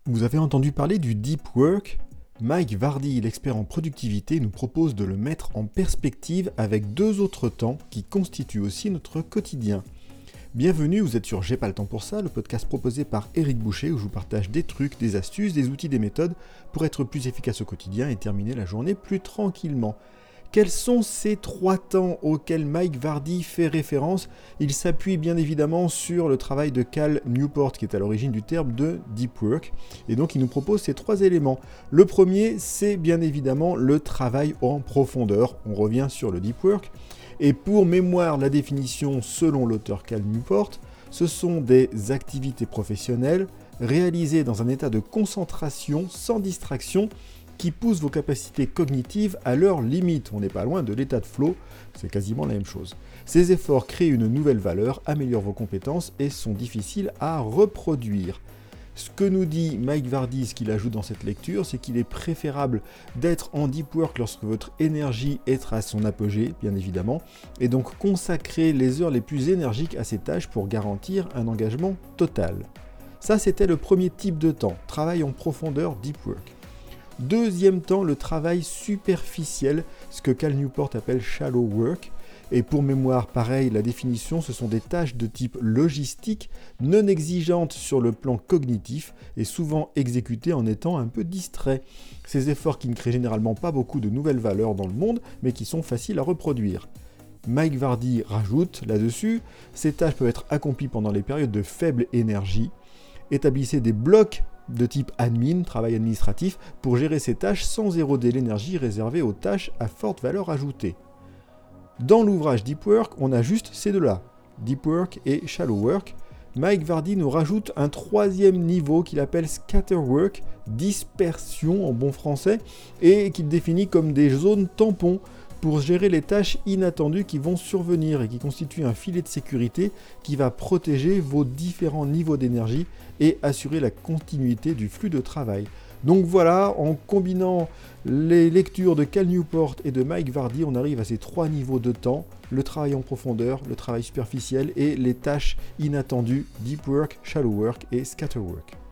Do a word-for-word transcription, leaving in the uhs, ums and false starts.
Vous avez entendu parler du Deep Work ? Mike Vardy, l'expert en productivité, nous propose de le mettre en perspective avec deux autres temps qui constituent aussi notre quotidien. Bienvenue, vous êtes sur J'ai pas le temps pour ça, le podcast proposé par Eric Boucher où je vous partage des trucs, des astuces, des outils, des méthodes pour être plus efficace au quotidien et terminer la journée plus tranquillement. Quels sont ces trois temps auxquels Mike Vardy fait référence ? Il s'appuie bien évidemment sur le travail de Cal Newport qui est à l'origine du terme de Deep Work. Et donc il nous propose ces trois éléments. Le premier, c'est bien évidemment le travail en profondeur. On revient sur le Deep Work. Et pour mémoire, la définition selon l'auteur Cal Newport, ce sont des activités professionnelles réalisées dans un état de concentration sans distraction qui poussent vos capacités cognitives à leurs limites. On n'est pas loin de l'état de flow, c'est quasiment la même chose. Ces efforts créent une nouvelle valeur, améliorent vos compétences et sont difficiles à reproduire. Ce que nous dit Mike Vardy, ce qu'il ajoute dans cette lecture, c'est qu'il est préférable d'être en deep work lorsque votre énergie est à son apogée, bien évidemment, et donc consacrer les heures les plus énergiques à ces tâches pour garantir un engagement total. Ça, c'était le premier type de temps, travail en profondeur, deep work. Deuxième temps, le travail superficiel, ce que Cal Newport appelle shallow work. Et pour mémoire, pareil, la définition, ce sont des tâches de type logistique, non exigeantes sur le plan cognitif et souvent exécutées en étant un peu distrait. Ces efforts qui ne créent généralement pas beaucoup de nouvelles valeurs dans le monde, mais qui sont faciles à reproduire. Mike Vardy rajoute là-dessus, ces tâches peuvent être accomplies pendant les périodes de faible énergie. Établissez des blocs de type admin, travail administratif, pour gérer ces tâches sans éroder l'énergie réservée aux tâches à forte valeur ajoutée. Dans l'ouvrage Deep Work, on a juste ces deux-là, Deep Work et Shallow Work. Mike Vardy nous rajoute un troisième niveau qu'il appelle Scatter Work, dispersion en bon français, et qu'il définit comme des zones tampons pour gérer les tâches inattendues qui vont survenir et qui constituent un filet de sécurité qui va protéger vos différents niveaux d'énergie et assurer la continuité du flux de travail. Donc voilà, en combinant les lectures de Cal Newport et de Mike Vardy, on arrive à ces trois niveaux de temps, le travail en profondeur, le travail superficiel et les tâches inattendues, Deep Work, Shallow Work et Scatter Work.